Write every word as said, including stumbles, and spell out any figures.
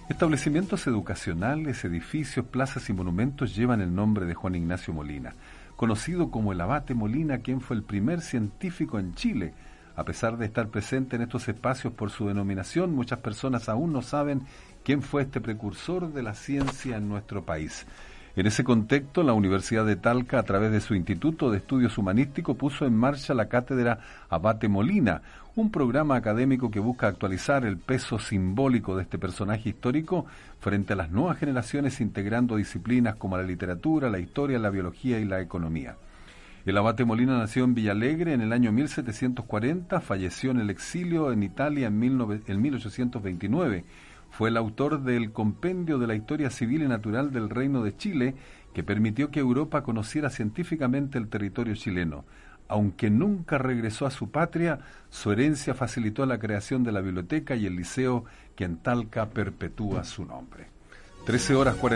Establecimientos educacionales, edificios, plazas y monumentos llevan el nombre de Juan Ignacio Molina, conocido como el Abate Molina, quien fue el primer científico en Chile. A pesar de estar presente en estos espacios por su denominación, muchas personas aún no saben quién fue este precursor de la ciencia en nuestro país. En ese contexto, la Universidad de Talca, a través de su Instituto de Estudios Humanísticos, puso en marcha la cátedra Abate Molina, un programa académico que busca actualizar el peso simbólico de este personaje histórico frente a las nuevas generaciones, integrando disciplinas como la literatura, la historia, la biología y la economía. El Abate Molina nació en Villalegre en el año mil setecientos cuarenta, falleció en el exilio en Italia en, en mil ochocientos veintinueve. Fue el autor del Compendio de la Historia Civil y Natural del Reino de Chile, que permitió que Europa conociera científicamente el territorio chileno. Aunque nunca regresó a su patria, su herencia facilitó la creación de la biblioteca y el liceo que en Talca perpetúa su nombre. trece horas cuarenta